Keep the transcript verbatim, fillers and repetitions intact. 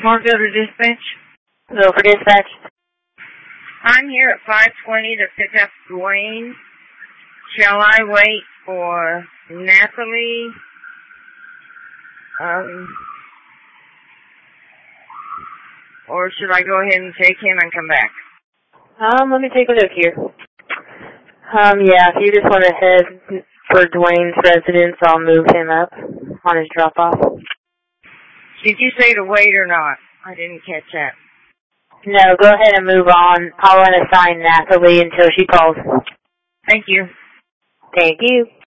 Want to go to dispatch? Go for dispatch. I'm here at five twenty to pick up Dwayne. Shall I wait for Natalie? Um, or should I go ahead and take him and come back? Um, let me take a look here. Um, yeah, if you just want to head for Dwayne's residence, I'll move him up on his drop-off. Did you say to wait or not? I didn't catch that. No, go ahead and move on. I'll unassign Natalie until she calls. Thank you. Thank you.